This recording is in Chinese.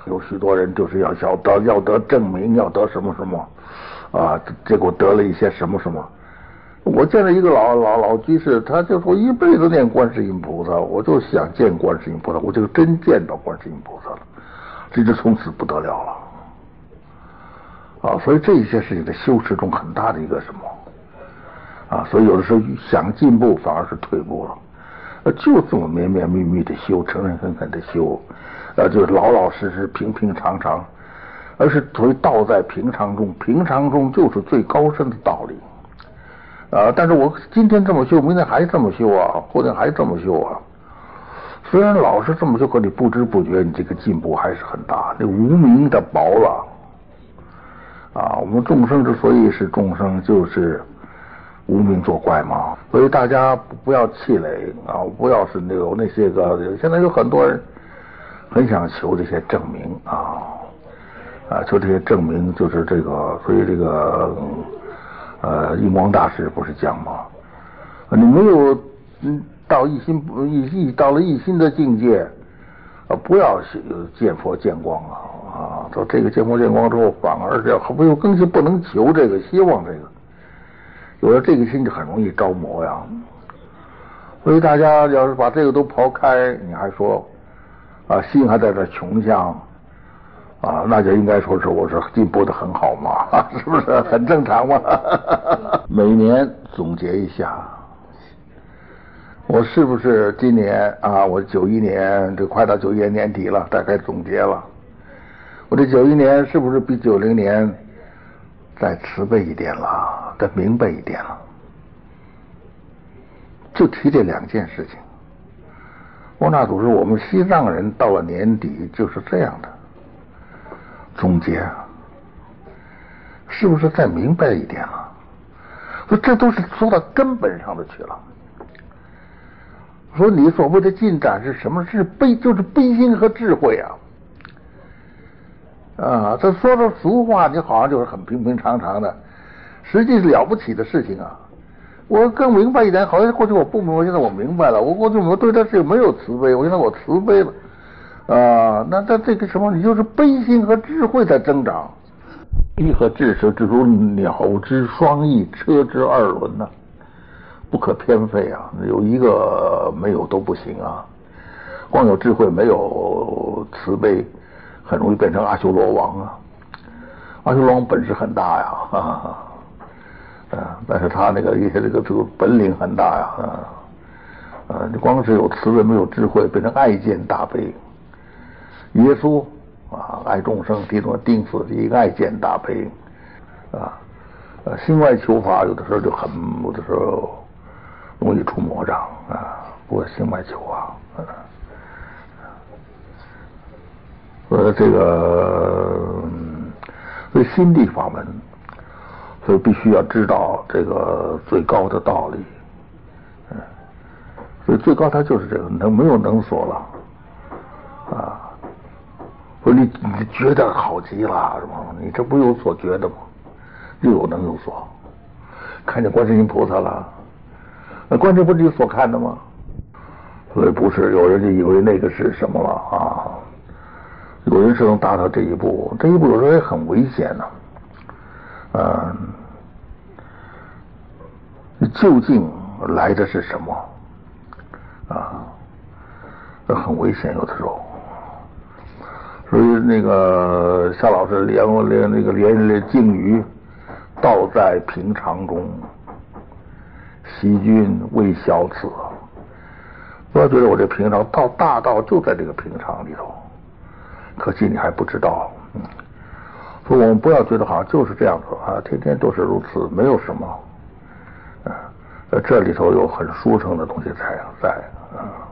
有许多人就是要得证明，要得什么什么，结果得了一些什么什么。我见了一个老居士，他就说一辈子念观世音菩萨，我就想见观世音菩萨，我就真见到观世音菩萨了，这就从此不得了了。所以这些事情在修持中很大的一个什么，所以有的时候想进步反而是退步了，就这么绵绵密密的修，诚诚恳恳的修，就是老老实实、平平常常，而是所谓道在平常中，平常中就是最高深的道理。但是我今天这么修，明天还这么修啊，后天还这么修啊。虽然老是这么修，可你不知不觉你这个进步还是很大，那无明的薄了。我们众生之所以是众生，就是无明作怪嘛。所以大家不要气馁不要是有那些个，现在有很多人很想求这些证明求这些证明，就是这个，所以这个印光大师不是讲吗？你没有到了一心的境界，不要见佛见光到这个见佛见光之后，反而是没有更新，不能求这个，希望这个，有了这个心就很容易着魔呀。所以大家要是把这个都抛开，你还说心还在这穷相那就应该说是我是进步的很好嘛，是不是很正常嘛？每年总结一下，我是不是今年我91年，这快到91年年底了，大概总结了，我这91年是不是比90年再慈悲一点了，再明白一点了？就提这2件事情。翁大祖说我们西藏人到了年底就是这样的总结，是不是再明白一点了？说这都是说到根本上的去了。说你所谓的进展是什么？是就是悲心和智慧这说的俗话，你好像就是很平平常常的，实际是了不起的事情我更明白一点，好像过去我不明白，现在我明白了。我过去我对他是没有慈悲，我现在我慈悲了。那这个什么，你就是悲心和智慧在增长。义和智是如鸟之双翼，车之2轮不可偏废有一个没有都不行光有智慧没有慈悲，很容易变成阿修罗王阿修罗王本事很大但是他这个本领很大你光是有慈悲没有智慧，变成爱见大悲。耶稣爱众生，钉死一个爱见大悲心外求法有的时候有的时候容易出魔障不过心外求这个所以心地法门，所以必须要知道这个最高的道理所以最高它就是这个没有能所了你觉得好极了是吧？你这不有所觉的吗？又有能有所，看见观世音菩萨了，那观世音不是你所看的吗？所以不是有人就以为那个是什么了有人是能达到这一步，这一步有时候也很危险究竟来的是什么这很危险，有的时候。所以那个夏老师连敬语，道在平常中，习君未晓此。不要觉得我这平常大道就在这个平常里头，可惜你还不知道所以我们不要觉得好像就是这样子天天都是如此，没有什么这里头有很殊胜的东西在